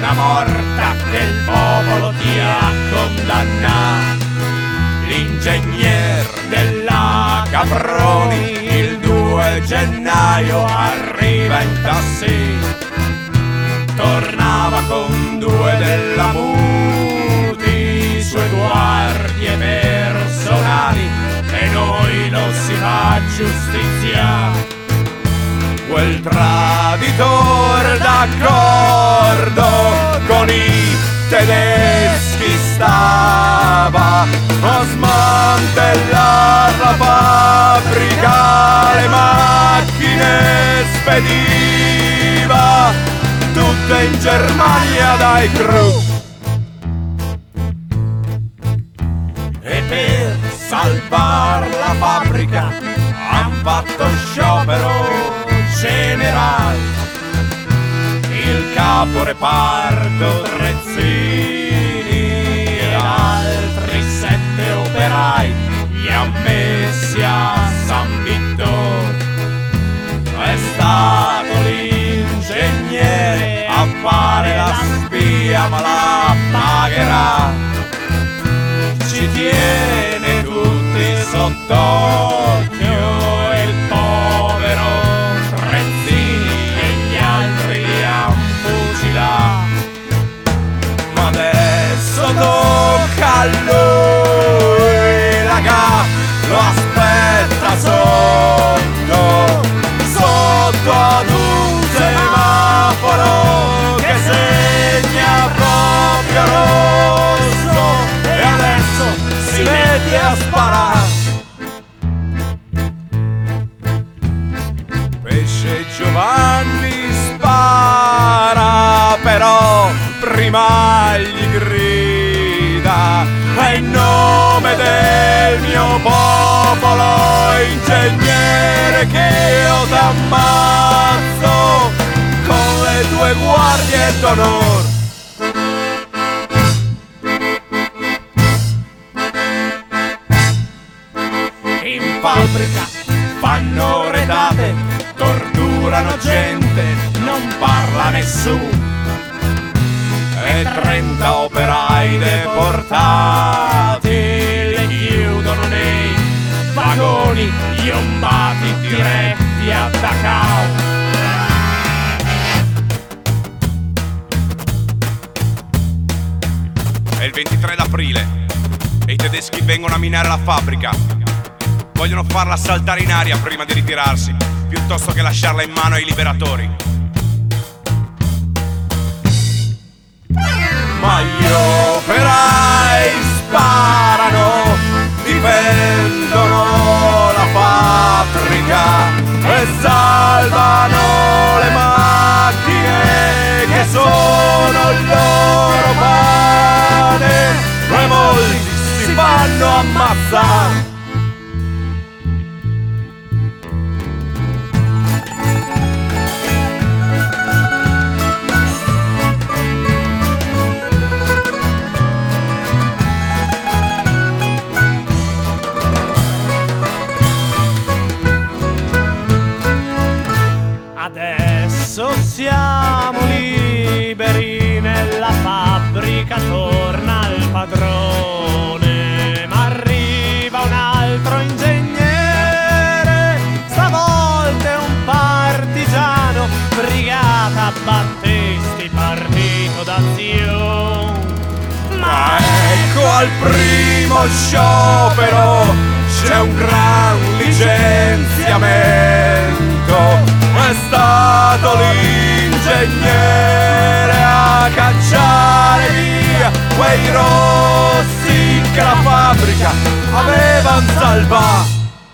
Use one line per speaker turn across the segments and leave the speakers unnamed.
pena morta che il popolo ti ha condannato. L'ingegner della Caproni il 2 gennaio arriva in tassì, tornava con 2 della Muti, sue guardie personali, e noi non si fa giustizia. Quel traditor d'accordo con i tedeschi stava a smantellare la fabbrica, le macchine spediva tutte in Germania dai Krug. E per salvare la fabbrica han fatto sciopero generale. Il capo reparto Trezzini e altri 7 operai li ha messi a San Vittore. È stato l'ingegnere a fare la spia, ma la pagherà. Ci tiene tutti sott'occhio il povero Trezzini e gli altri li han fucilato. Ma adesso tocca a lui, la Ga lo aspetta sotto ad un semaforo che segna proprio rosso, e adesso si mette a sparare. Pesce Giovanni spara, però prima gli grida: è in nome del mio popolo, ingegnere, che io t'ammazzo con le 2 guardie d'onore. In fabbrica fanno redate, torturano gente, non parla nessuno, e 30 operai deportati li chiudono nei vagoni iombati diretti a Dachau.
È il 23 d'aprile e i tedeschi vengono a minare la fabbrica. Vogliono farla saltare in aria prima di ritirarsi, piuttosto che lasciarla in mano ai liberatori.
Ma gli operai sparano, difendono la fabbrica e salvano le macchine che sono il loro pane, e molti si fanno ammazzare.
Adesso siamo liberi, nella fabbrica torna il padrone, ma arriva un altro ingegnere, stavolta è un partigiano, brigata Battisti, partito d'azione.
Ma ecco al primo sciopero c'è un gran licenziamento. È stato l'ingegnere a cacciare via quei rossi che la fabbrica avevan salvato.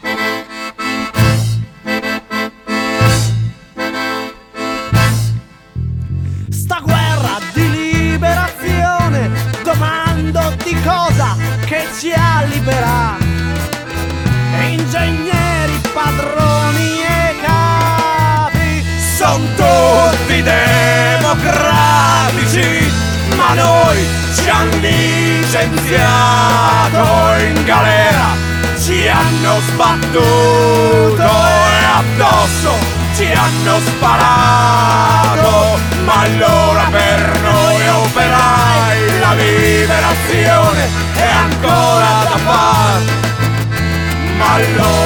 Sta guerra di liberazione, domando di cosa che ci ha liberato. Ingegneri, padroni e capi
son tutti democratici, ma noi ci han licenziato in galera, ci hanno sbattuto e addosso ci hanno sparato, ma allora per noi allora